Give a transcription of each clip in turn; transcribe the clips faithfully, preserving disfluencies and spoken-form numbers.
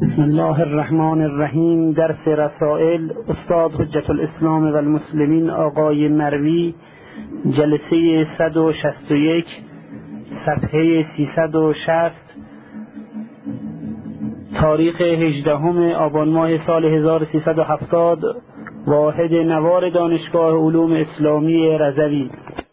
بسم الله الرحمن الرحیم. درس رسائل استاد حجت الاسلام و المسلمین آقای مروی، جلسه صد و شصت و یک، صفحه سیصد و شصت، تاریخ هجدهم آبان ماه سال هزار و سیصد و هفتاد، واحد نوار دانشگاه علوم اسلامی رضوی.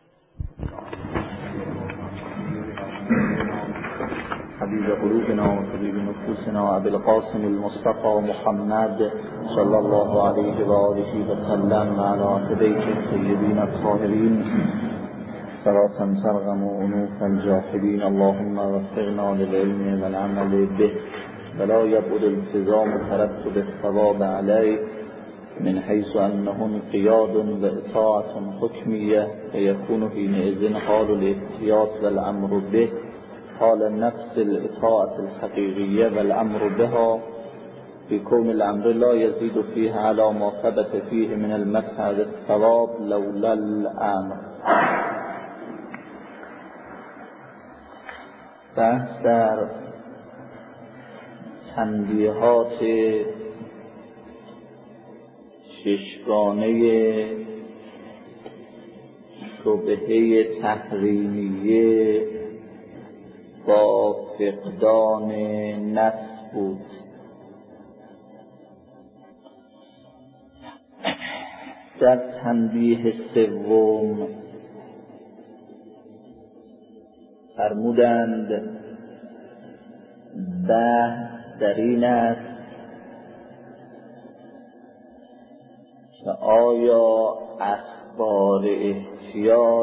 حبیب قلوبنا و طبیب نفوسنا ابی القاسم المصطفى محمد صلی الله علیه و آله و سلم و علی آل بیت الطیبین الطاهرین صلاة ترغم انوف الجاحدین. اللهم وفقنا للعلم والعمل به ولا يبعد التزام ترتب الثواب عليه من حيث أنه انقياد وإطاعة حكمية فيكون حينئذ حال الاحتياط والأمر به حال نفس الإطاعة الحقيقية والأمر بها بكون الأمر لا يزيد فيه على ما ثبت فيه من المدح والثواب لولا الأمر. بحث در تنبیهات ششگانه شبهه تحریمیه با فقدان نفس بود. در تنبیه سوم فرمودند بحث در این است که آیا اخبار احتیاط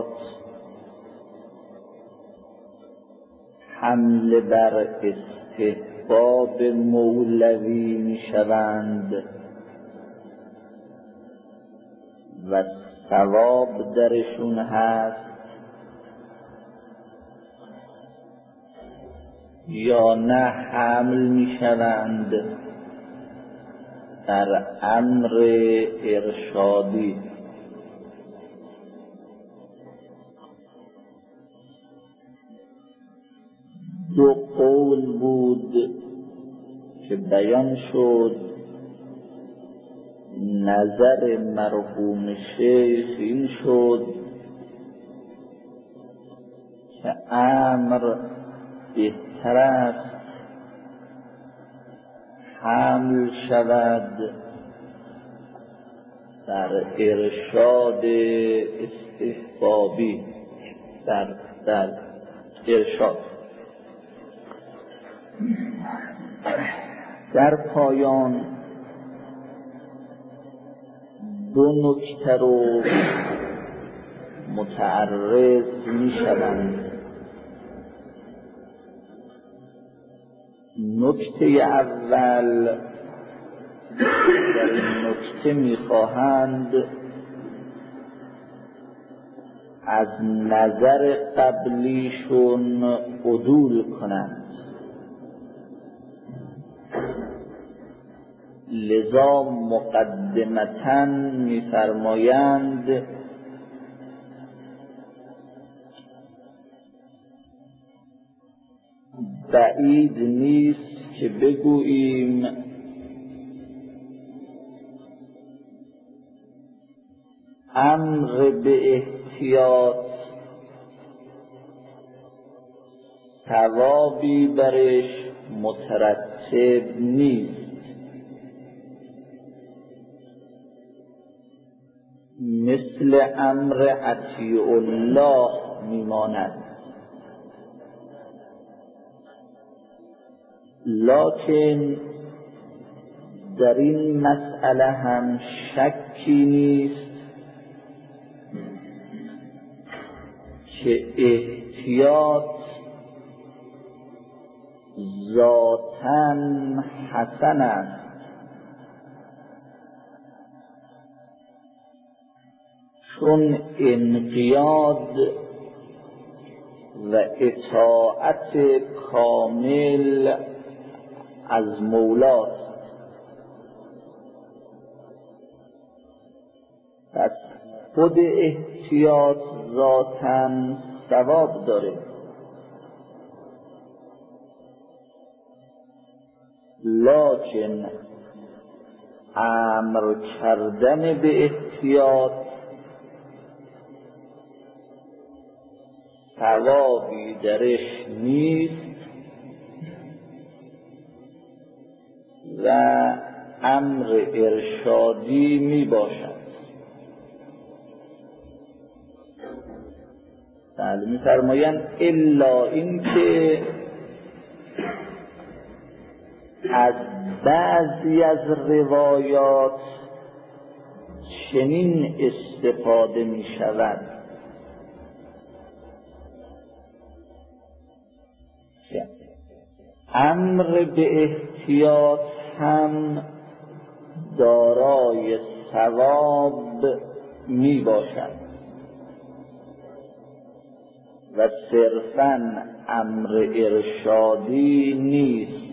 حمل بر استحباب مولوی می شوند و ثواب درشون هست یا نه حمل می شوند در امر ارشادی. دو قول بود که بیان شد. نظر مرحوم شیخ این شد که امر بهتر است حمل شود در ارشاد استحبابی، در, در ارشاد. در پایان دو نکته رو متعرض می شوند. نکته اول، در این نکته می خواهند از نظر قبلیشون عدول کنند، لذا مقدمتاً می فرمایند بعید نیست که بگوییم امر به احتیاط ثوابی برش مترتب نیست، مثل امر اطیع الله میماند. لکن در این مسئله هم شکی نیست که احتیاط ذاتاً حسن است، چون انقیاد و اطاعت کامل از مولاست. پس خود احتیاط ذاتاً ثواب داره، لکن امر کردن به احتیاط ثوابی درش نیست و امر ارشادی می باشد. بله، می فرمایند الا این که از بعضی از روایات چنین استفاده می شود امر به احتیاط هم دارای ثواب می باشد و صرفاً امر ارشادی نیست.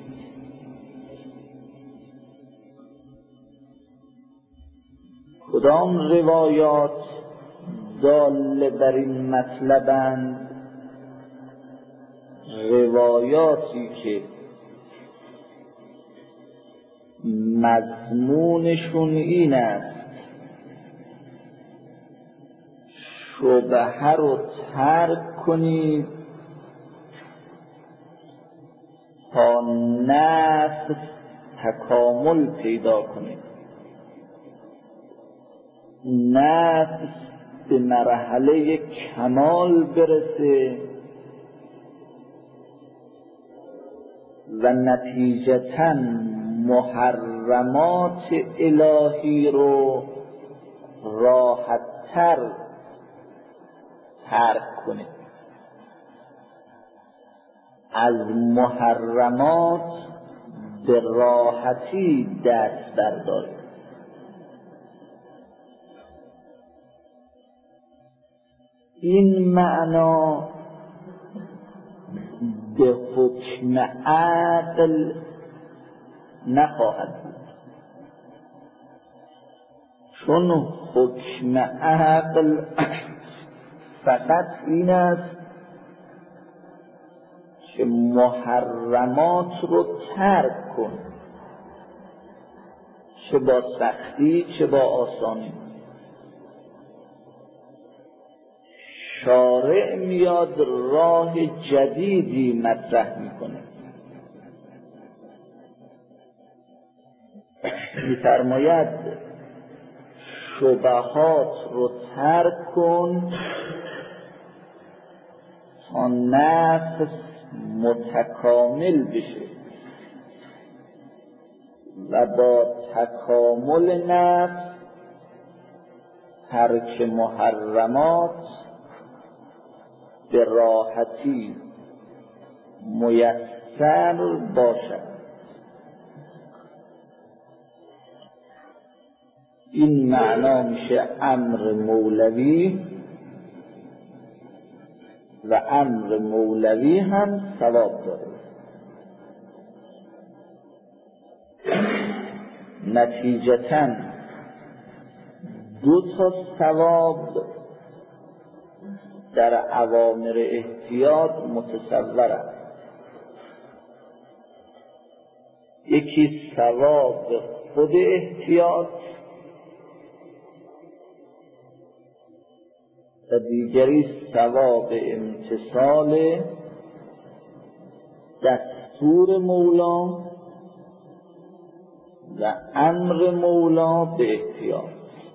کدام روایات دال بر این مطلبند؟ روایاتی که مضمونشون این است شبهه رو ترک کنید تا نفس تکامل پیدا کنید، نفس به مرحله کمال برسه و نتیجتاً محرمات الهی رو راحت‌تر ترک کنه، از محرمات به راحتی دست برداره. این معنا به حکم عقل نخواهد بود، چون حکم عقل فقط این است که محرمات رو ترک کن، چه با سختی چه با آسانی. شارع میاد راه جدیدی مطرح میکنه، میفرماید شبهات رو ترک کن تا نفس متکامل بشه و با تکامل نفس ترک محرمات به راحتی میسر باشد. این معنا میشه امر مولوی و امر مولوی هم ثواب داره. نتیجتاً دو تا ثواب در اوامر احتیاط متصور است. یکی ثواب خود احتیاط و دیگری ثواب امتثال دستور مولا و امر مولا به احتیاط.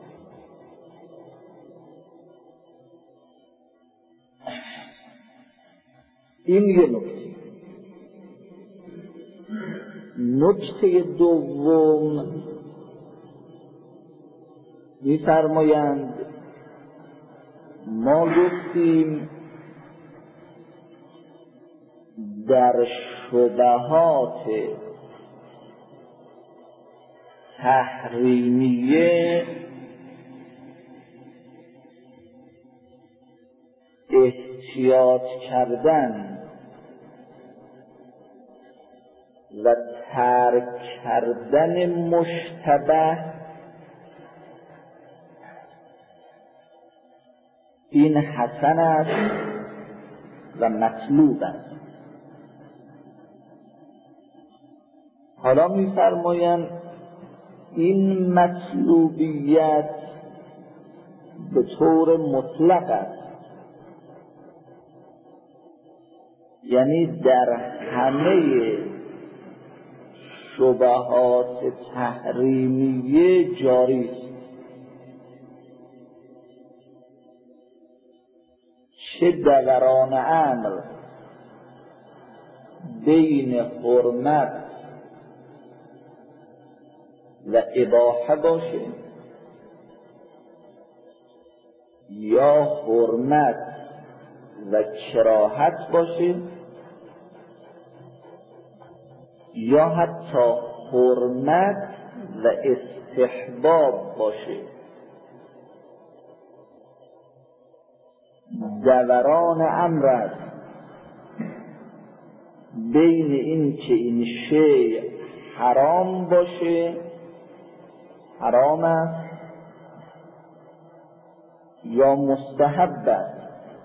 این یه نکته. نکته دوم می‌فرمایند ما گفتیم در شبهات تحریمیه احتیاط کردن و ترک کردن مشتبه این حسن است و مطلوب است. حالا می‌فرمایند این مطلوبیت به طور مطلق است، یعنی در همه شبهات تحریمیه جاری است. چه دوران امر بین حرمت و اباحه باشه یا حرمت و کراهت باشه یا حتی حرمت و استحباب باشه، دوران امر است بین این که این شیء حرام باشه، حرام است، یا مستحب است.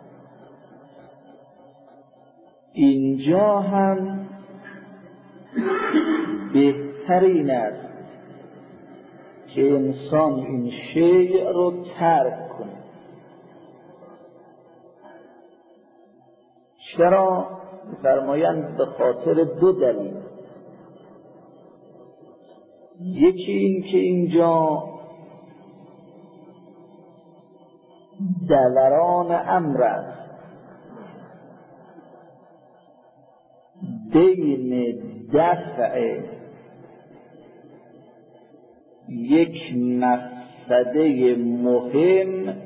اینجا هم بهترین است که انسان این شیء رو ترک کنه. چرا؟ فرمایند به خاطر دو دلیل. یکی این که اینجا دوران امر است بین دفع یک مفسده مهم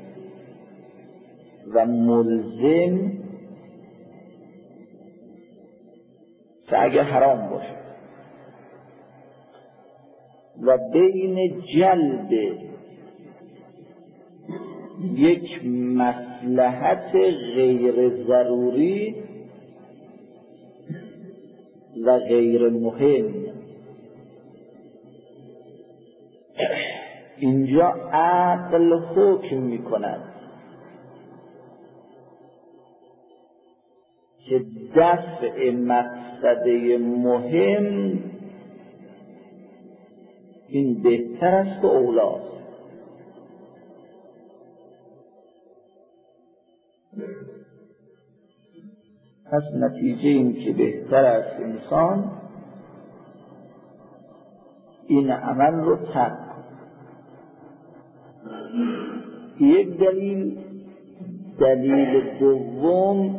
و ملزم که اگر حرام باشه و بین جلب یک مصلحت غیر ضروری و غیر مهم. اینجا عقل حکم می کند که دفع مقصده مهم این بهتر است و اولاست. پس نتیجه این که بهتر است انسان این عمل رو ترک کند. یک دلیل. دلیل دوم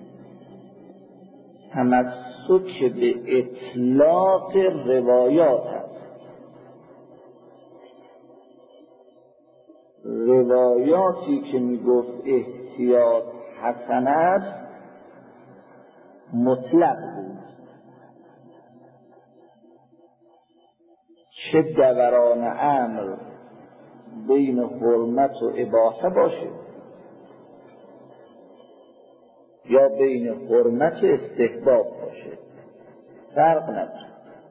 تمسک به اطلاق روایات است. روایاتی که میگفت احتیاط حسن است مطلق بود، چه دوران امر بین حرمت و اباحه باشه یا بین حرمت و استحباب باشه، فرق نداره.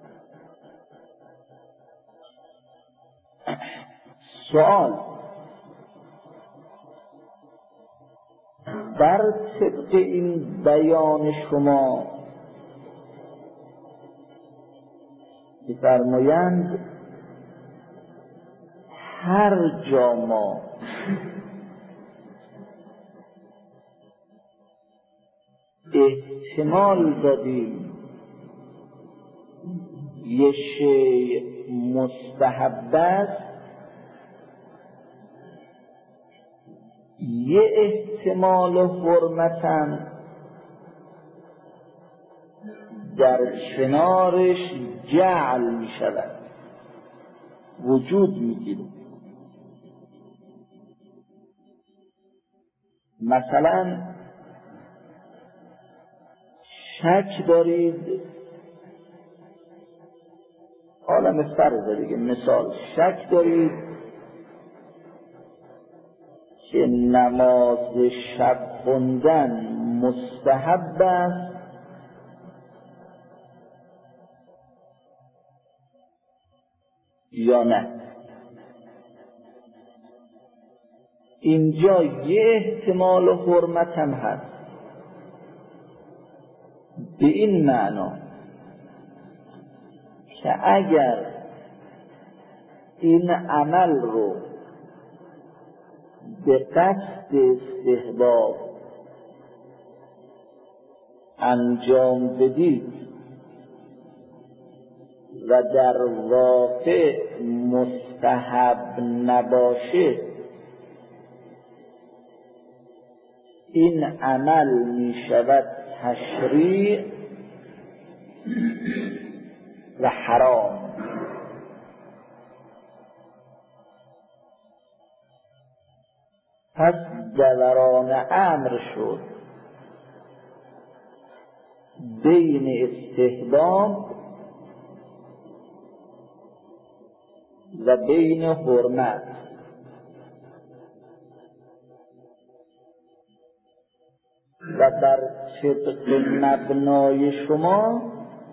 سوال: بر طبق این بیان شما می‌فرمایند هر جا ما احتمال دادیم یه شیء مستحب است، یه احتمال حرمتم در کنارش جعل می شود، وجود می گیرد. مثلا شک دارید، عالم فرض دیگه، مثال شک دارید که نماز شب خوندن مستحب است یا نه. اینجا یه احتمال و حرمت هم هست، به این معنا که اگر این عمل رو به قصد استحباب انجام بدید و در واقع مستحب نباشه، این عمل می شود تشریع و حرام. پس دوران امر شد بین استحباب و بین حرمت. و بر طبق مبنای شما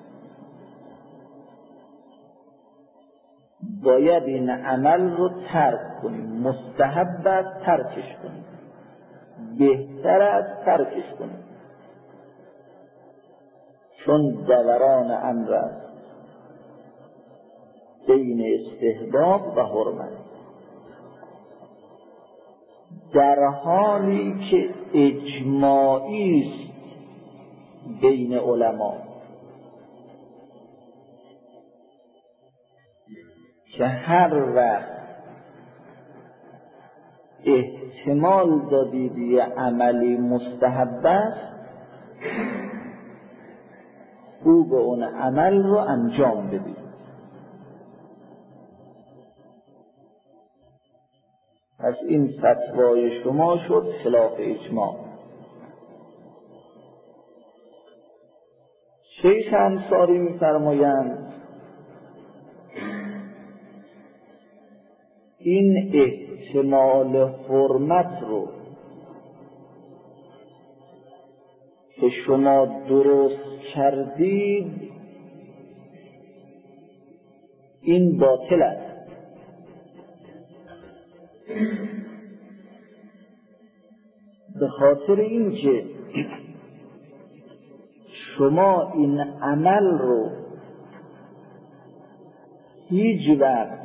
باید این عمل رو ترک کنیم، مستحب است ترکش کنیم، بهتر است ترکش کنیم، چون دوران امر است بین استحباب و حرمت، در حالی که اجماعی است بین علما که هر وقت احتمال دادید یه عملی مستحب است، او به اون عمل رو انجام بدید. پس این فتوای شما شد خلاف اجماع. شیخ انصاری می‌فرمایند این احتمال حرمت رو که شما درست کردید این باطل است، به خاطر اینکه شما این عمل رو هیچ وقت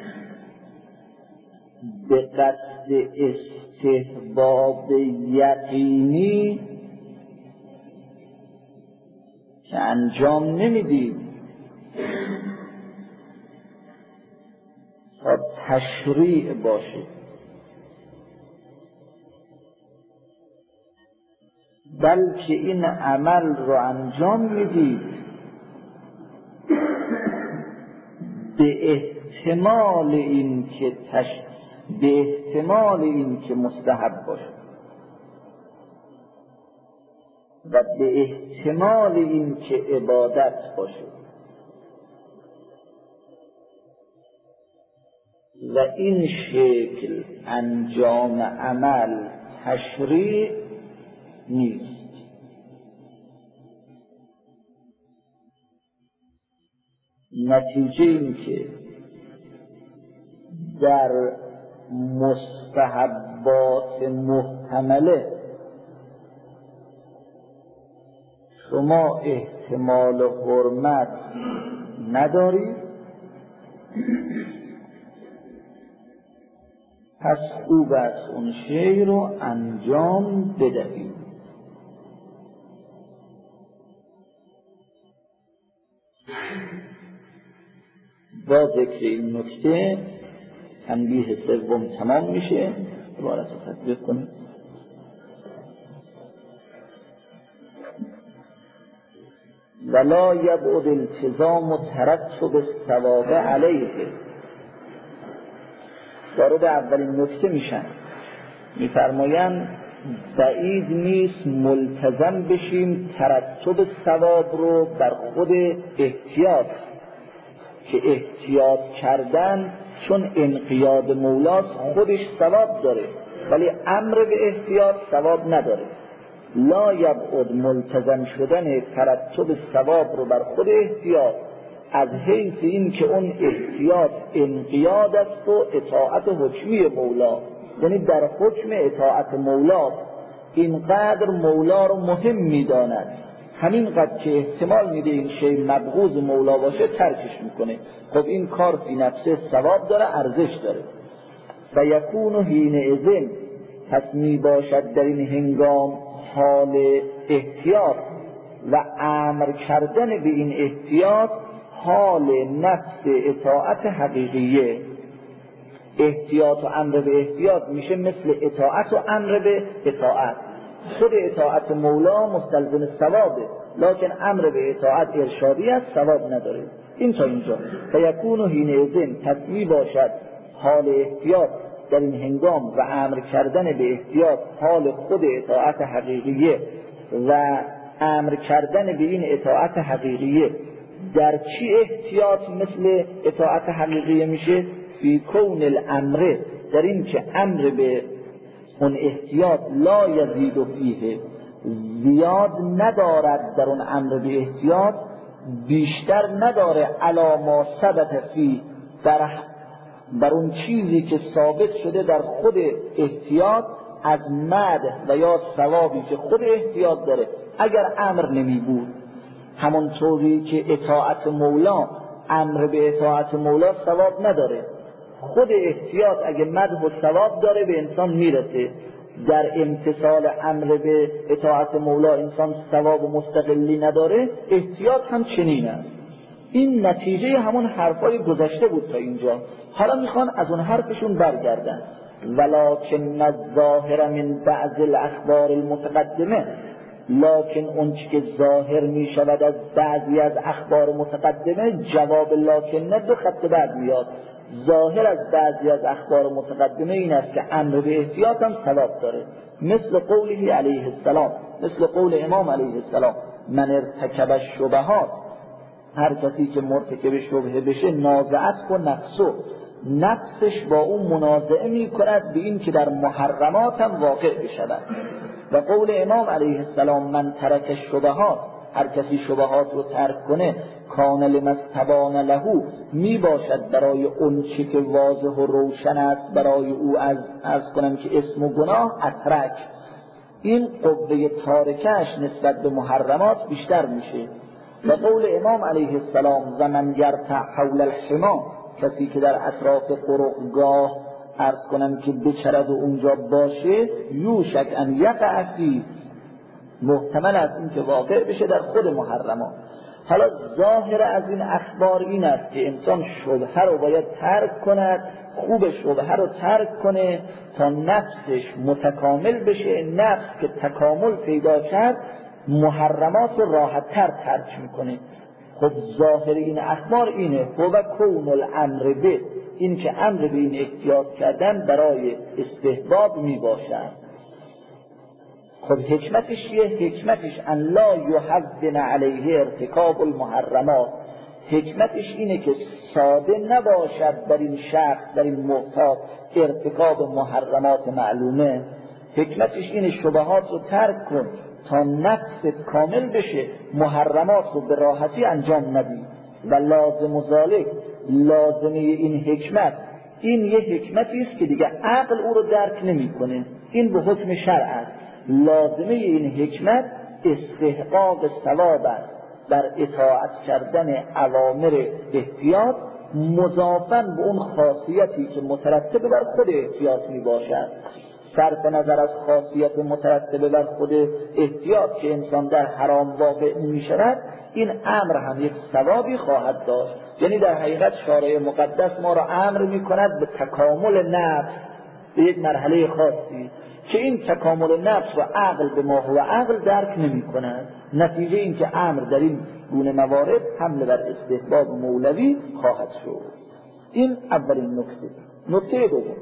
به قصد استحباب یقینی که انجام نمیدید تا تشریع باشه، بلکه این عمل رو انجام میدید به احتمال این که تش... به احتمال این که مستحب باشه و به احتمال این که عبادت باشه، و این شکل انجام عمل تشریع نیست. نتیجه این که در مستحبات محتمله شما احتمال حرمت ندارید، پس خوب است اون شی رو انجام بدهید. با ذکر این نکته تنبیه سوم تمام میشه. عبارت رو تطبیق کنید. ولا یبعد التزام و ترتب الثواب علیه. وارد اولین نکته میشن، میفرمایند بعید نیست ملتزم بشیم ترتب ثواب رو بر خود احتیاط، که احتیاط کردن چون انقیاد مولاست خودش ثواب داره ولی امر به احتیاط ثواب نداره. لا یبعد ملتزم شدن ترتب ثواب رو بر خود احتیاط از حیث این که اون احتیاط انقیاد است و اطاعت حکمی مولا، یعنی در حکم اطاعت مولا اینقدر مولا رو مهم می‌داند همینقدر که احتمال میده این شی مبغوض مولا باشه ترکش میکنه. خب این کار فی نفسه ثواب داره، ارزش داره. و یکون حینئذ، پس می باشد در این هنگام حال احتیاط و امر کردن به این احتیاط حال نفس اطاعت حقیقیه. احتیاط و امر به احتیاط میشه مثل اطاعت و امر به اطاعت. خود اطاعت مولا مستلزم ثوابه، لکن امر به اطاعت ارشادی است، ثواب نداره. این تا اینجا. فیکون حینئذ، پس می باشد حال احتیاط در این هنگام و امر کردن به احتیاط حال خود اطاعت حقیقیه و امر کردن به این اطاعت حقیقیه در چی احتیاط مثل اطاعت حقیقیه میشه؟ فی کون الامر، در این که امر به اون احتیاط لا یزید فیه، زیاد ندارد در اون امر به احتیاط، بیشتر نداره علا ما ثبت فی، در بر اون چیزی که ثابت شده در خود احتیاط از مدح و یا ثوابی که خود احتیاط داره. اگر امر نمی بود، همونطوری که اطاعت مولا، امر به اطاعت مولا ثواب نداره، خود احتیاط اگه مدح و ثواب داره به انسان میرسه. در امتثال امر به اطاعت مولا انسان ثواب مستقلی نداره، احتیاط هم چنین است. این نتیجه همون حرفای گذشته بود تا اینجا. حالا میخوان از اون حرفشون برگردن. ولکن الظاهر من بعض الاخبار المتقدمه، لکن اون که ظاهر میشود از بعضی از اخبار متقدمه، جواب لکن دو خط بعد میاد. ظاهر از بعضی از اخبار متقدمه این است که امر به احتیاط هم ثواب داره، مثل قوله علیه السلام، مثل قول امام علیه السلام: من ارتکب الشبهات، هر کسی که مرتکب شبهه بشه، نازعت و نفسه، نفسش با اون منازعه می کند به این که در محرمات هم واقع بشود. و قول امام علیه السلام: من ترک الشبهات، هر کسی شبهات رو ترک کنه، کان لما استبان له، می باشد برای اون چی که واضح و روشن است برای او از از کنم که اسم و گناه اترک، این قوه تارکش نسبت به محرمات بیشتر میشه. و قول امام علیه السلام: و من یرتع حول الحما، کسی که در اطراف قرقگاه عرض کنم که بچرد و اونجا باشه، یوشک ان یقع فی، محتمل است این که واقع بشه در خود محرمات. حالا ظاهر از این اخبار این است که انسان شبهه رو باید ترک کند، خوب شبهه رو ترک کنه تا نفسش متکامل بشه. نفس که تکامل پیدا کرد، محرمات رو راحت تر ترک میکنه. خب ظاهر این اخبار اینه: هو کون الامر به، این که امر به این احتیاط کردن برای استحباب می باشد. خب حکمتش یه حکمتش ان لا یحزن علیه ارتکاب المحرمات، حکمتش اینه که ساده نباشد در این شخص، در این محتاط، ارتکاب محرمات معلومه. حکمتش اینه شبهات رو ترک کن تا نفس کامل بشه، محرمات رو به راحتی انجام ندی. و لازم ذالک، لازمه این حکمت، این یه حکمتی است که دیگه عقل او رو درک نمیکنه، این به حکم شرع است. لازمه این حکمت استحقاق ثواب است در اطاعت کردن اوامر احتیاط، مضافاً به اون خاصیتی که مترتب بر خود احتیاط می باشد. صرف نظر از خاصیت مترتب بر خود احتیاط که انسان در حرام واقع می شود، این امر هم یک ثوابی خواهد داشت. یعنی در حقیقت شارع مقدس ما را امر می کند به تکامل نفس به یک مرحله خاصی که این تکامل نفس و عقل به ما و عقل درک نمی کند. نتیجه این که امر در این گونه موارد حمله بر استحباب مولوی خواهد شد. این اولین نکته. نکته دوم: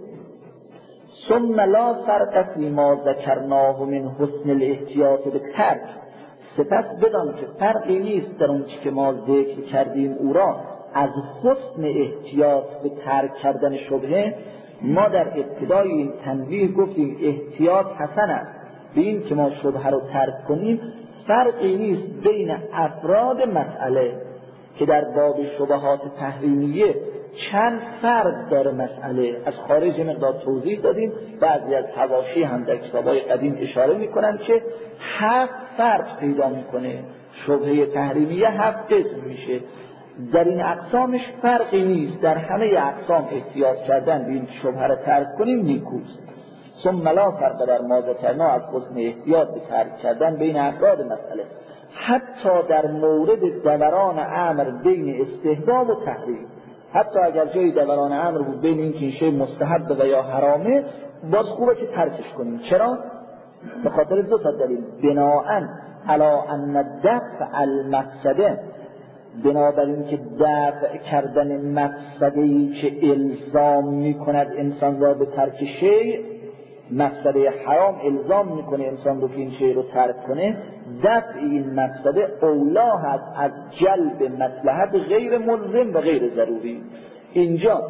ثم لا فرق فی ما ذکرناه من حسن الاحتیاط بالترک، سپس بدان که فرقی نیست در اون چی که ما ذکر کردیم او را از حسن احتیاط به ترک کردن شبهه. ما در ابتدای این تنبیه گفتیم احتیاط حسن است به این که ما شبهه رو ترک کنیم. فرقی نیست بین افراد مسئله که در باب شبهات تحریمیه چند فرق داره مسئله، از خارج مقدار توضیح دادیم. بعضی از حواشی هم در کتابای قدیم اشاره میکنن که هفت فرق پیدا میکنه شبهه تحریمیه هفت قسم میشه. در این اقسامش فرقی نیست، در همه اقسام احتیاط کردن به این شبهه رو ترک کنیم نیکوست. ثم لا فرق در ما ذکرنا از حسن احتیاط به ترک کردن بین افراد مسئله، حتی در مورد دوران امر بین استحباب و تحریم. حتی اگر جای دوران امر بود بین این که این شی مستحب و یا حرامه، باز خوبه که ترکش کنیم. چرا؟ به خاطر دو تا دلیل. بناءً علی ان دفع المفسده، بنابراین که دفع کردن مفسده‌ای که الزام میکند انسان را به ترک شیء، مفسده حرام الزام میکنه انسان رو که این شیء رو ترک کنه، دفع این مفسده اولا هست از جلب مصلحت غیر ملزم و غیر ضروری. اینجا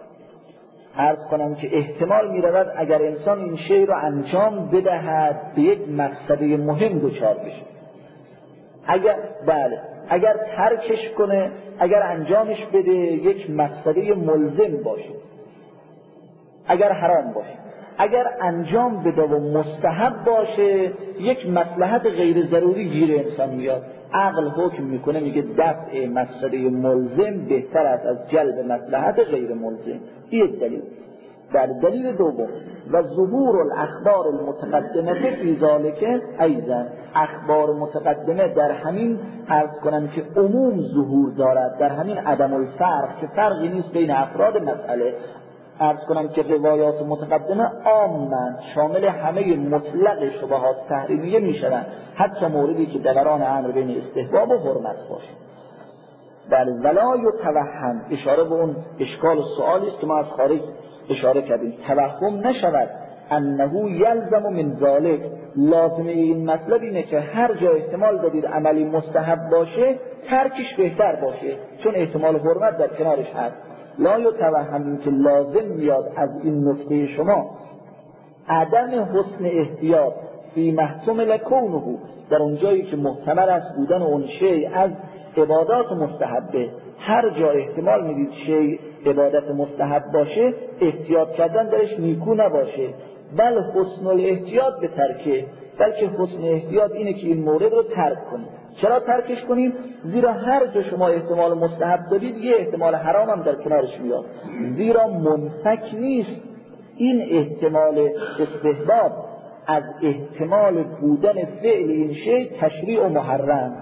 عرض کنم که احتمال میرود اگر انسان این شیء رو انجام بدهد به یک مفسده مهم دچار بشه. اگر بله اگر ترکش کنه، اگر انجامش بده یک مفسده ملزم باشه، اگر حرام باشه، اگر انجام بده و مستحب باشه یک مصلحت غیر ضروری گیر انسان میاد، عقل حکم میکنه میگه دفع مفسده ملزم بهتر است از جلب مصلحت غیر ملزم. این یک دلیل. در دلیل دوم و ظهور الاخبار المتقدمه فی ذلک ایضا، اخبار متقدمه در همین عرض کنم که عموم ظهور دارد، در همین عدم الفرق که فرقی نیست بین افراد مسئله. عرض کنم که روایات متقدمه عاماً شامل همه مطلق شبهات تحریمیه میشوند، حتی موردی که دوران امر بین استحباب و حرمت باشه. بله ولا یتوهم، اشاره به اون اشکال و سوالی است که ما از خارج اشاره کردیم، توهم نشود انه یلزم من ذلک، لازمه این مطلب اینه که هر جا احتمال دادید عملی مستحب باشه ترکش بهتر باشه، چون احتمال حرمت در کنارش هست. لا یتوهم، این که لازم میاد از این نکته شما عدم حسن احتیاط فی محتمل کونه، در اونجایی که محتمل است بودن اون شیء از عبادات مستحبه، هر جا احتمال میدید شیء عبادت مستحب باشه احتیاط کردن درش نیکو نباشه، بل حسن الاحتیاط به ترکه، بلکه حسن احتیاط اینه که این مورد رو ترک کنیم. چرا ترکش کنیم؟ زیرا هر جا شما احتمال مستحب دارید یه احتمال حرام هم در کنارش میاد، زیرا منفک نیست این احتمال استحباب از احتمال بودن فعل این شیء تشریع و محرم.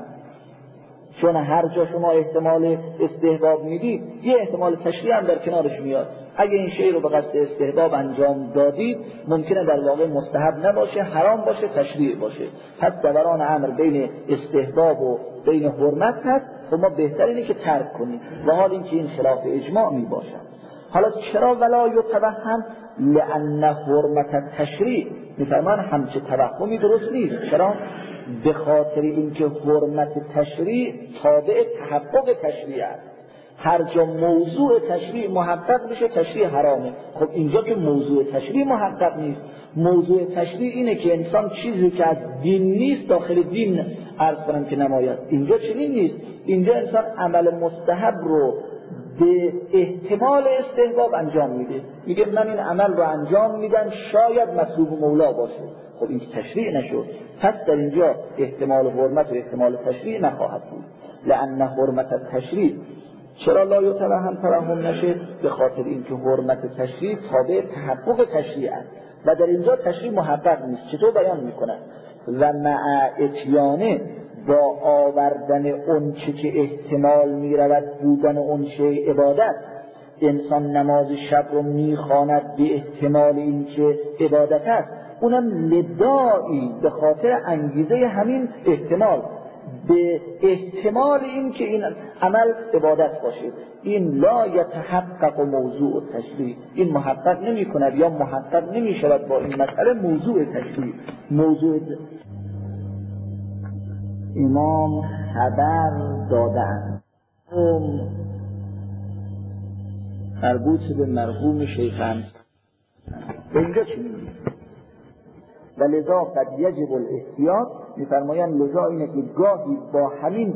چون هر جا شما احتمال استحباب میدید یه احتمال تشریع هم در کنارش میاد. اگه این شیء رو به قصد استحباب انجام دادید ممکنه در واقع مستحب نباشه، حرام باشه، تشریع باشه. پس دوران امر بین استحباب و بین حرمت هست و ما بهتر اینه که ترک کنیم، و حال این که این خلاف اجماع می باشه. حالا چرا ولا یتوهم؟ لأن حرمت تشریع، میفرمان همچه توهمی درست نیست. چرا؟ به خاطر اینکه حرمت تشریع تابع تحقق تشریع است. هر جا موضوع تشریع محقق بشه تشریع حرامه. خب اینجا که موضوع تشریع محقق نیست، موضوع تشریع اینه که انسان چیزی که از دین نیست داخل دین عرض کنم که نماید. اینجا چنین نیست، اینجا انسان عمل مستحب رو به احتمال استحباب انجام میده، میگه من این عمل رو انجام میدم شاید مطلوب مولا باشه. خب این تشریع نشد، پس در اینجا احتمال حرمت و احتمال تشریع نخواهد بود. لأن حرمت تشریع، چرا لا یتوهم توهم نشه؟ به خاطر اینکه حرمت تشریع تابع تحقق تشریع است و در اینجا تشریع محقق نیست. چطور بیان میکنه؟ و مع اتیانه، با آوردن اون چه که احتمال میرود بودن اون شیء عبادت، انسان نماز شب رو میخواند به احتمال این که عبادت است، اونم لدایی به خاطر انگیزه همین احتمال، به احتمال این که این عمل عبادت باشه. این لا یتحقق موضوع تشریع، این محقق نمی کند یا محقق نمی شود با این مسئله موضوع تشریع. موضوع امام خبر دادن مربوط به مرحوم شیخان، به اینجا چی میگه؟ و لذا قد یجب الاحتیاط، میفرمایند لذا اینه که گاهی با همین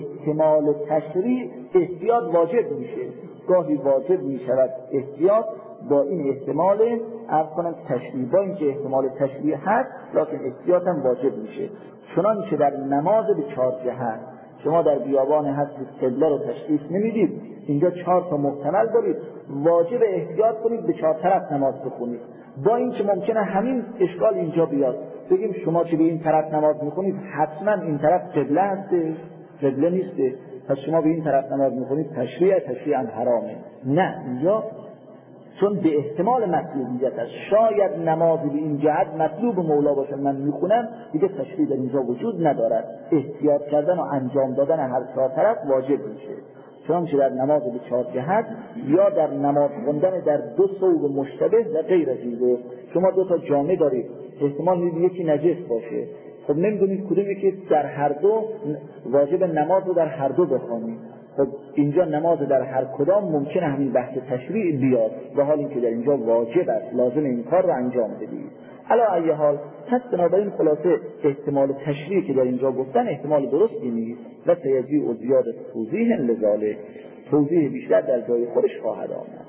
احتمال تشریع احتیاط واجب میشه، گاهی واجب میشود احتیاط با این احتمال عرض کنم تشریع، با اینکه احتمال تشریع هست لکن احتیاط هم واجب میشه. چنانچه در نماز به چهار جهت شما در بیابان هستید قبله رو تشخیص نمیدید، اینجا چهار تا محتمل دارید، واجب احتیاط کنید به چهار طرف نماز بخونید. با اینکه ممکنه همین اشکال اینجا بیاد، بگیم شما که به این طرف نماز میخونید حتما این طرف قبله هسته، قبله نیسته، پس شما به این طرف نماز میخونید تشریع تشریعا حرامه. نه، اینجا چون به احتمال مطلوبیت است، شاید نمازی به این جهت مطلوب مولا باشه من میخونم، دیگه تشریع در اینجا وجود ندارد، احتیاط کردن و انجام دادن هر چهار طرف واجب میشه. چنانچه در نماز به چهار جهت یا در نماز خوندن در دو صوب مشتبه و غیر از این، شما دو تا جامه دارید، احتمال میدید یکی نجس باشه، خب نمیدونید کدوم یکی در هر دو واجب نماز رو در هر دو بخونید. خب اینجا نماز در هر کدام ممکنه همین بحث تشریع بیاد، و حال اینکه در اینجا واجب است، لازم این کار رو انجام بدید. علی ای حال، پس بنابراین خلاصه احتمال تشریع که در اینجا گفتن احتمال درستی نیست و سیجی و زیادت توضیح لذاله، توضیح بیشتر در جای خودش خواهد آمد.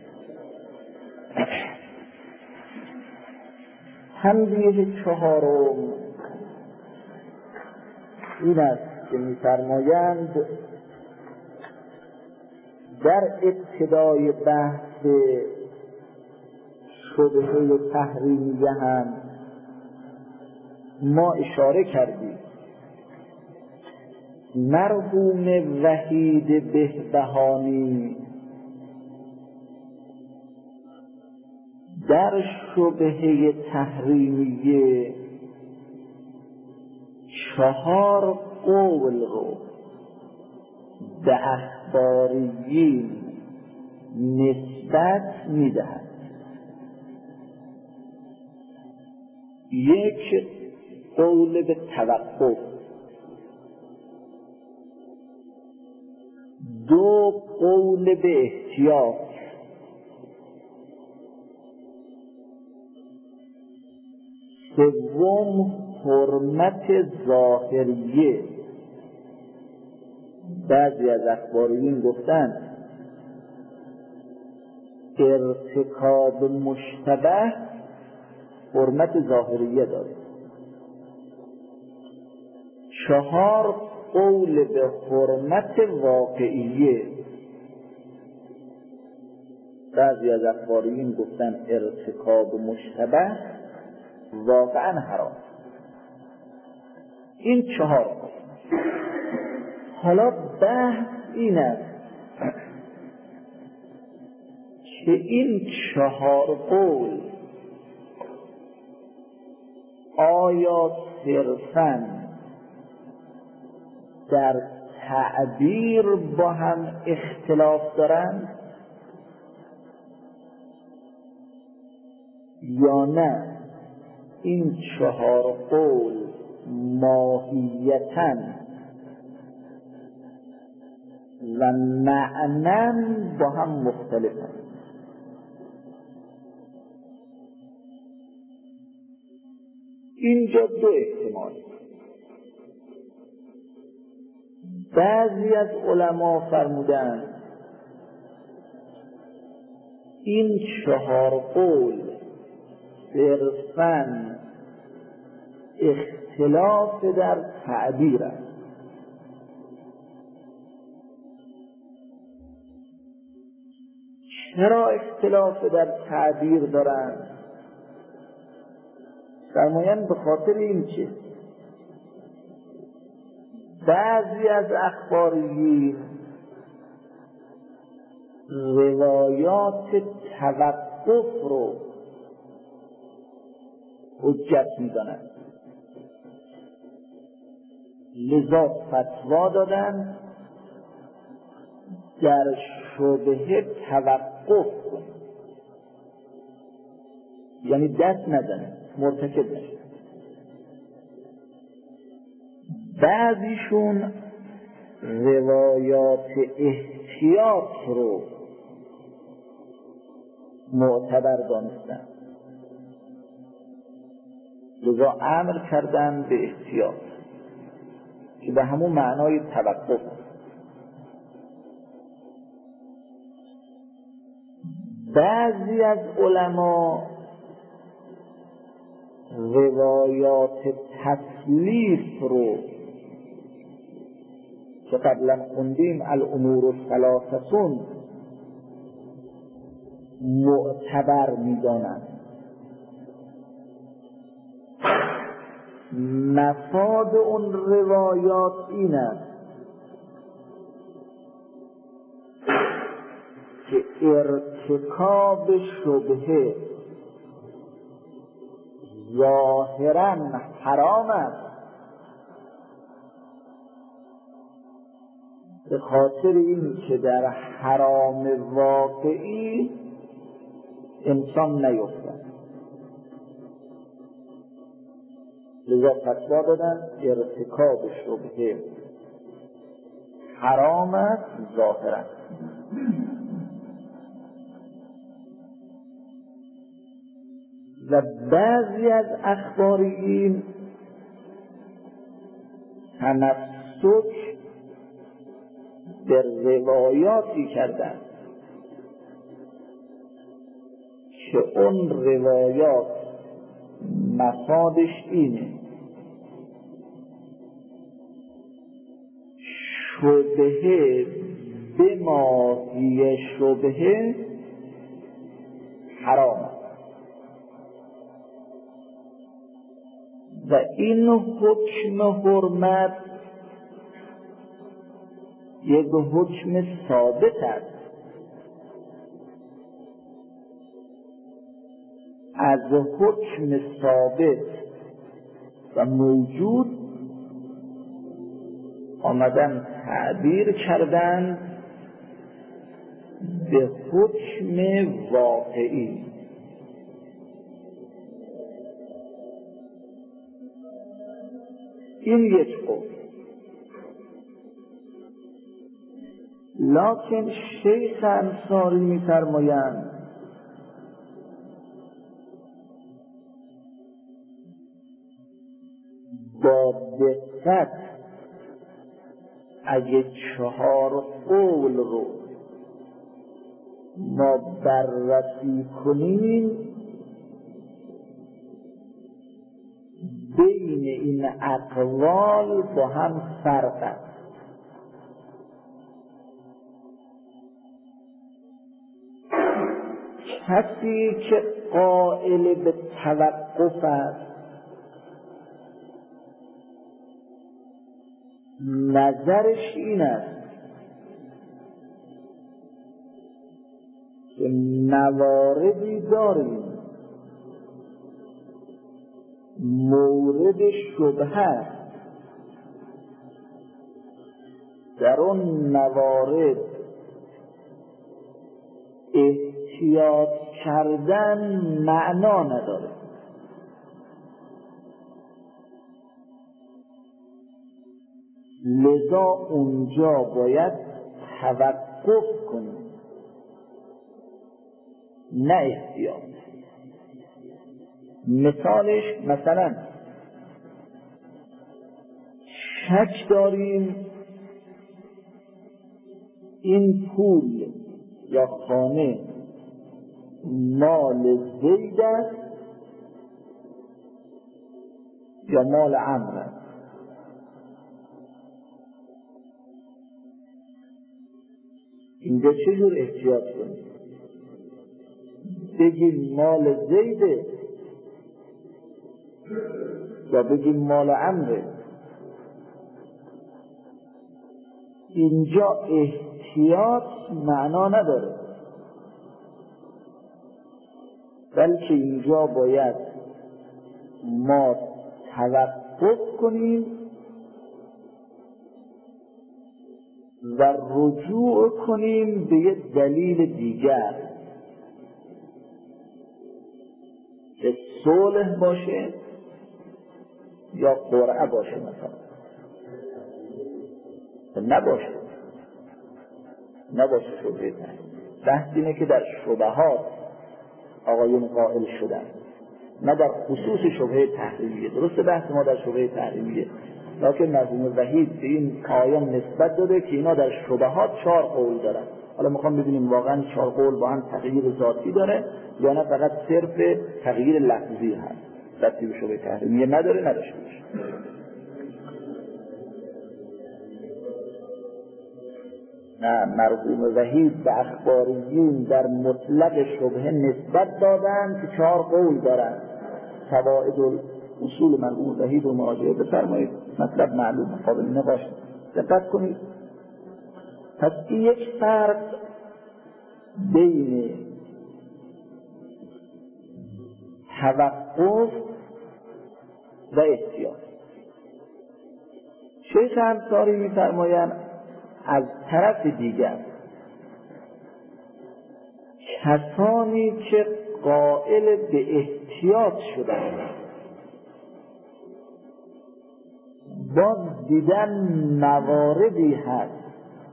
تنبیه چهارم این است که می‌فرمایند در ابتدای بحث شبهه تحریمیه هم ما اشاره کردیم مرحوم وحید بهبهانی در شبهه تحریمیه چهار قول رو به اخباریین نسبت میدهد. یک، قول به توقف، دو، قول به احتیاط، سوم، حرمت ظاهریه. بعضی از اخباریین گفتن ارتکاب مشتبه حرمت ظاهریه داره. چهار، قول به حرمت واقعیه. بعضی از اخباریین گفتن ارتکاب مشتبه واقعا حرام. این چهار قول. حالا بحث این است که این چهار قول آیا صرفاً در تعبیر با هم اختلاف دارند یا نه این چهار قول ماهیتاً و معناً با هم مختلفند. اینجا دو احتمال. بعضی از علما فرمودند این چهار قول صرفاً اختلاف در تعبیر است. چرا اختلاف در تعبیر دارند؟ فرمایند به خاطر این که بعضی از اخباریین روایات توقف رو حجت می‌دانند، لذا فتوا دادند در شبهه توقف کنید، یعنی دست نزنید، مرتکب نشید. بعضیشون روایات احتیاط رو معتبر دانستن، لذا امر کردن به احتیاط که به همون معنای توقف. بعضی از علما روایات تسلیف رو که قبلا خوندیم الامور الثلاثه معتبر می‌دانند. مفاد اون روایات این است که ارتکاب شبهه ظاهراً حرام است، به خاطر این که در حرام واقعی انسان نیفتد. لذا فتوا دادن ارتکاب شبهه حرام است ظاهراً. و بعضی از اخباریین تمسک به روایاتی کردند که اون روایات مفادش اینه شبهه به ماهی شبهه حرام است و این حکم حرمت یک حکم ثابت است. از حکم ثابت و موجود آمدن تعبیر کردن به حکم واقعی. این یک قول. لکن شیخ انصاری می‌فرمایند با دقت اگه چهار قول رو ما بررسی کنیم بین این اقوال با هم فرق است. کسی که قائل به توقف است نظرش این است که مواردی داریم مورد شبهه است، در اون موارد احتیاط کردن معنا نداره. لذا اونجا باید توقف کنیم نه احتیاط. مثالش مثلا شک داریم این پول یا خانه مال زید است یا مال عمرو است. اینجا چجور احتیاط کنیم؟ بگیم مال زیده یا بگیم مال عمره؟ اینجا احتیاط معنا نداره، بلکه اینجا باید ما توقف کنیم و رجوع کنیم به یک دلیل دیگر که صلح باشه یا قرعه باشه. مثلا نباشه نباشه شبهه تحریمی. بحث اینه که در شبهات آقایون قائل شدن، نه در خصوص شبهه تحریمیه. درسته بحث ما در شبهه تحریمیه، لکن مرحوم وحید به این آیان نسبت داده که اینا در شبهات چهار قول دارن. حالا میخوام ببینیم واقعا چهار قول با هم تغییر ذاتی داره یا نه فقط صرف تغییر لفظی هست، ربطی به شبهه تحریمیه نداره نداشته باشه. نه، مرحوم وحید به اخباریین در مطلق شبهه نسبت دادن که چهار قول دارن. فواید اصول مرحوم وحید و مراجعه بفرمایید، مطلب معلوم قابل نقاش. دقت کنید. پس این یک فرق بین توقف و احتیاط. شیخ انصاری می‌فرمایند از طرف دیگر کسانی که قائل به احتیاط شدند باز دیدن مواردی هست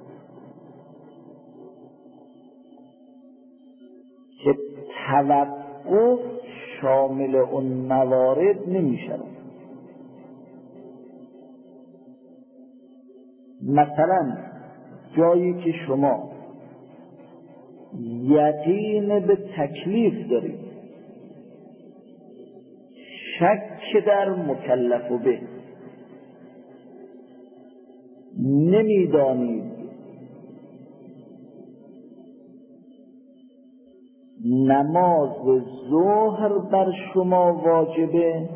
که توقف شامل اون موارد نمی شود. مثلا جایی که شما یقین به تکلیف دارید، شک در مکلف به، نمیدانید نماز ظهر بر شما واجبه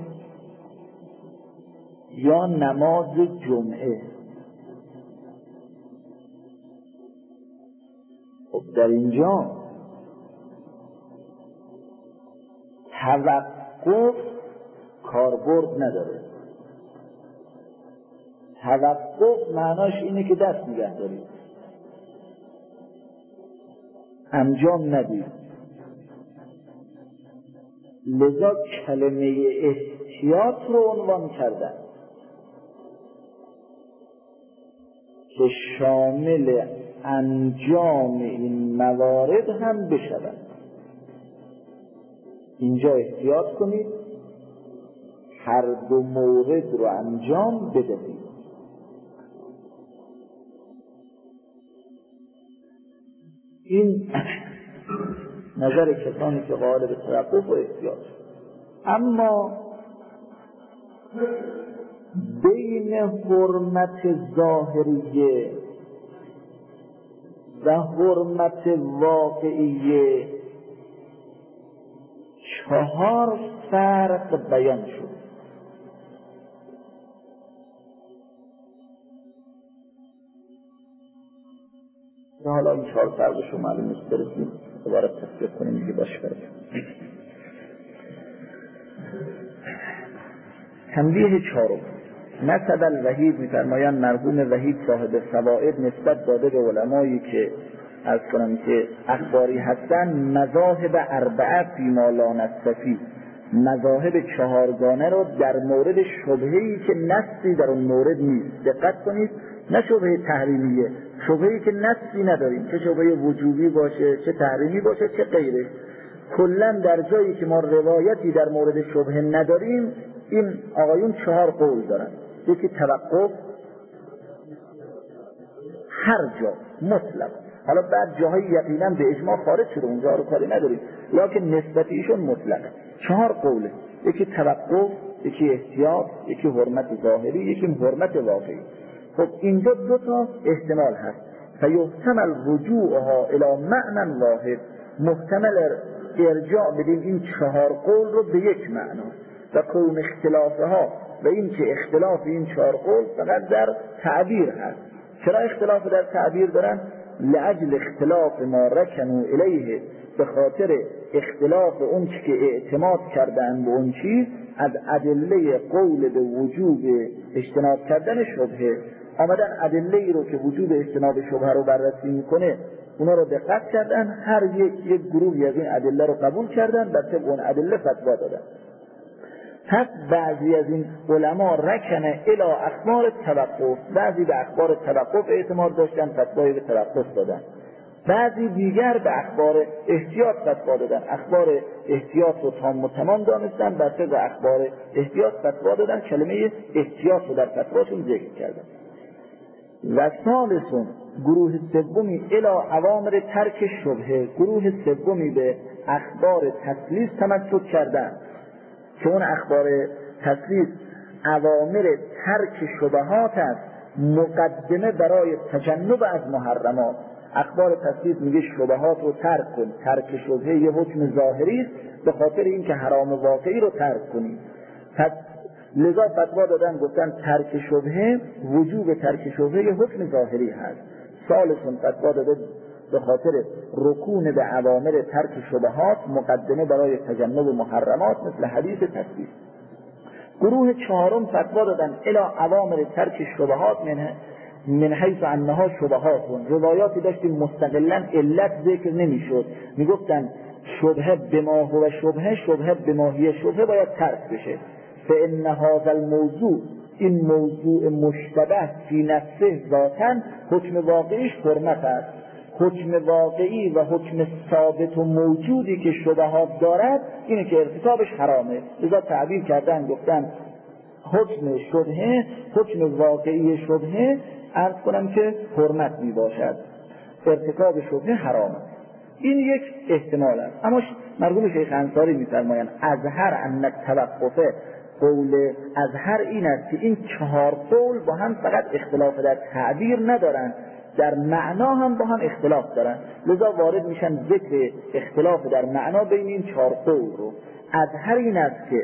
یا نماز جمعه. خب در اینجا توقف کاربرد نداره. توقف معناش اینه که دست نگه دارید، انجام ندید. لذا کلمه احتیاط رو عنوان کردن که شامل انجام این موارد هم بشود. اینجا احتیاط کنید، هر دو مورد رو انجام بدهید. این نظر کسانی که قائل به توقف و احتیاط. اما بین حرمت ظاهریه و حرمت واقعیه چهار فرق بیان شد. حالا این چهار فرقش رو معلوم نیست، برسیم دوباره تفکیک کنیم دیگه باش بریم. تنبیه چهارم. نسب الوحید می‌فرمایند مرحوم وحید صاحب فواید نسبت داده به علمایی که از کنم که اخباری هستن مذاهب اربعه فی ما لا نص فیه، مذاهب چهارگانه رو در مورد شبهه‌ای که نصی در اون مورد نیست. دقت کنید، نه شبهه تحریمیه، شبهه‌ای که نصی نداریم، چه شبهه وجوبی باشه چه تحریمی باشه چه غیره. کلا در جایی که ما روایتی در مورد شبهه نداریم، این آقایون چهار قول دارن. یکی توقف هر جا مطلق، حالا بعد جاهای یقینا به اجماع خارج شده اونجا رو کاری نداریم، لکن نسبتی ایشون مطلقه. چهار قوله، یکی توقف، یکی احتیاط، یکی حرمت ظاهری، یکی حرمت واقعی. خب اینجا دو تا احتمال هست. فیحتمل رجوعها الی معنی واحد، محتمل ارجاع بدیم این چهار قول رو به یک معنا، و کون اختلافها و این که اختلاف این چهار قول فقط در تعبیر هست. چرا اختلاف در تعبیر دارن؟ لعجل اختلاف ما رکنوا الیه، به خاطر اختلاف اون که اعتماد کردن به اون چیز از ادله قول به وجوب اجتناب کردن شبهه، آمدن ادله ای رو که وجوب اجتناب شبهه رو بررسی میکنه اونا رو دقت کردن، هر یک یک گروهی از این ادله رو قبول کردن، بر طبق اون ادله فتوا دادن. پس بعضی از این علما رکنه الی اخبار توقف، بعضی به اخبار توقف اعتماد داشتن فتوای به توقف دادن، بعضی دیگر به اخبار احتیاط فتوا دادن، اخبار احتیاط رو تام و تمام دانستن، بر طبق اخبار احتیاط فتوا دادن، کلمه احتیاط رو در فتواشون ذکر کردن. و ثالثون گروه سومی الی اوامر ترک شبهه، گروه سومی به اخبار تسلیس تمسک کردن که اون اخبار تسلیس اوامر ترک شبهات است، مقدمه برای تجنب از محرمات. اخبار تسلیس میگه شبهات رو ترک کن، ترک شبهه یه حکم ظاهری است به خاطر اینکه حرام واقعی رو ترک کنی. پس لذا فتوا دادن گفتن ترک شبهه، وجوب ترک شبهه یه حکم ظاهری هست. ثالثون فتوا داده به خاطر رکون به اوامر ترک شبهات، مقدمه برای تجنب محرمات مثل حدیث تسلیس. گروه چهارم فتوا دادن الی اوامر ترک شبهات من من حیث انها شبهاتون. روایاتی داشتیم مستقلا علت ذکر نمیشد، میگفتن شبهه بما هو شبهه، شبهه بما هی شبهه باید ترک بشه. فان هذا الموضوع، این موضوع مشتبه فی نفسه ذاتاً حکم واقعیش حرمت است. حکم واقعی و حکم ثابت و موجودی که شبهات دارد اینه که ارتکابش حرامه. لذا تعبیر کردن گفتن حکم شبهه، حکم واقعی شبهه عرض کنم که حرمت می باشد، ارتکاب شبهه حرام است. این یک احتمال است. اما مرحوم شیخ انصاری می‌فرمایند اظهر ان التوقف، قول اظهر این است که این چهار قول با هم فقط اختلاف در تعبیر ندارن، در معنا هم با هم اختلاف دارن. لذا وارد میشن ذکر اختلاف در معنا بین این چهار قول رو. اظهر این است که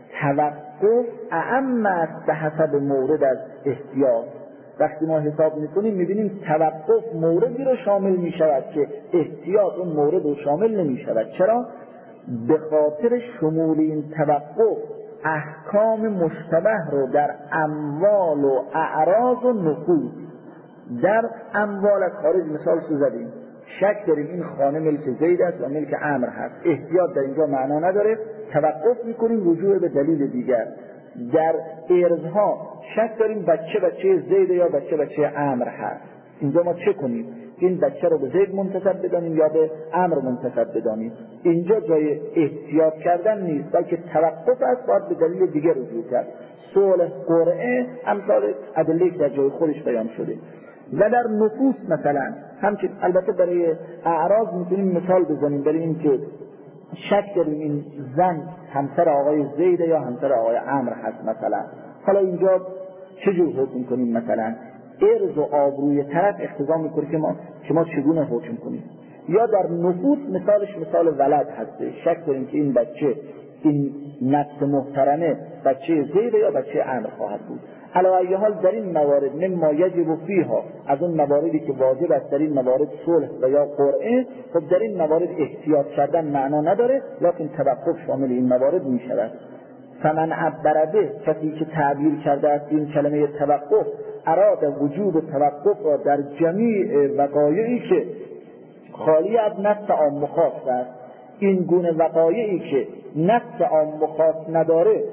توقف اعم است به حسب مورد از احتیاط. وقتی ما حساب میکنیم میبینیم توقف موردی رو شامل میشود که احتیاط اون مورد رو شامل نمیشود. چرا؟ به خاطر شمول این توقف احکام مشتبه رو در اموال و اعراض و نفوس، در اموال از خارج مثال سو زدیم، شک داریم این خانه ملک زید است و ملک عمرو هست، احتیاط در اینجا معنا نداره، توقف میکنیم رجوع به دلیل دیگر. در ارزها شک داریم بچه بچه زید یا بچه بچه عمرو هست، اینجا ما چه کنیم؟ این بچه رو به زید منتسب بدانیم یا به عمرو منتسب بدانیم؟ اینجا جای احتیاط کردن نیست، بلکه توقف است، باید به دلیل دیگر رجوع کرد. صلح، قرعه، امثال ادله در جای خودش بیان شده. و در نفوس مثلا همچنین، البته برای اعراض میتونیم مثال بزنیم، برای این که شک داریم این زن همسر آقای زید یا همسر آقای عمرو هست مثلا. حالا اینجا چجور حکم کنیم؟ مثلا ارز و آبروی طرف اقتضا میکنه که ما که ما چگونه حکم کنیم. یا در نفوس مثالش مثال ولد هسته، شک داریم که این بچه، این نفس محترمه بچه زید یا بچه عمرو خواهد بود. علی ای حال در این موارد مما یجب فیها، از اون مواردی که واجب است در این موارد صلح و یا قرعه، خب در این موارد احتیاط کردن معنا نداره، لکن توقف شامل این موارد می شود. فمن عبر به، کسی که تعبیر کرده است این کلمه توقف، اراد وجوب توقف را در جمیع وقایعی که خالی از نفس عام و خاص است. این گونه وقایعی که نفس عام و خاص نداره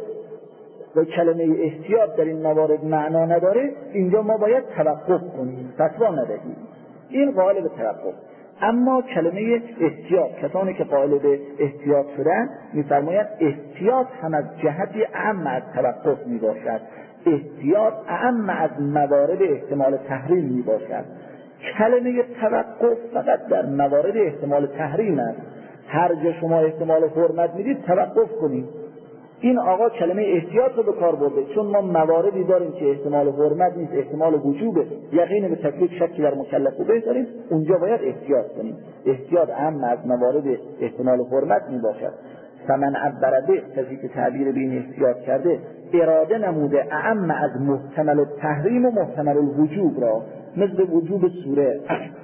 و کلمه احتیاط در این موارد معنا نداره، اینجا ما باید توقف کنیم، فتوا ندهیم. این قائل به توقف. اما کلمه احتیاط، کسانی که قائل به احتیاط شدن میفرمایند احتیاط هم از جهتی اعم از توقف می باشد. احتیاط اعم از موارد احتمال تحریم می باشد. کلمه توقف فقط در موارد احتمال تحریم است. هر جا شما احتمال حرمت میدید توقف کنید. این آقا کلمه احتیاط رو به کار برده، چون ما مواردی داریم که احتمال حرمت نیست، احتمال وجوبه، یقین به تکلیف شکی در مکلف به داریم، اونجا باید احتیاط کنیم. احتیاط اهم از موارد احتمال حرمت می باشد. فمن عبر به، کسی که تعبیر به این احتیاط کرده، اراده نموده اعم از محتمل التحریم و محتمل الوجوب را، مثل وجوب سوره،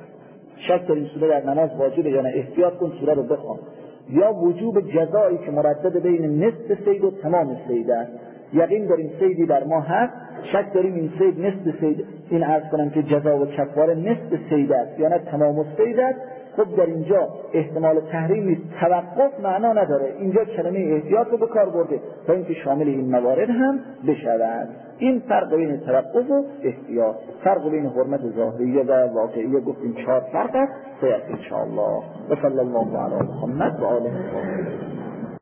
شک در این سوره در نماز واجبه یا نه، احتیاط کن سوره رو بخوان. یا وجوب جزایی که مردد بین نصف صید و تمام صید است، یقین داریم صیدی در ما هست، شک داریم این صید نصف صید، این عرض کنم که جزا و کفاره نصف صید است یا نه تمام صید است، خب در اینجا احتمال تحریم نیست، توقف معنا نداره، اینجا کلمه احتیاط رو به کار برده تا اینکه شامل این موارد هم بشود. این فرق بین توقف و احتیاط. فرق بین حرمت ظاهریه و واقعیه گفتیم چهار فرق است، سیأتی ان شاء الله. و صلی الله علی محمد و آله.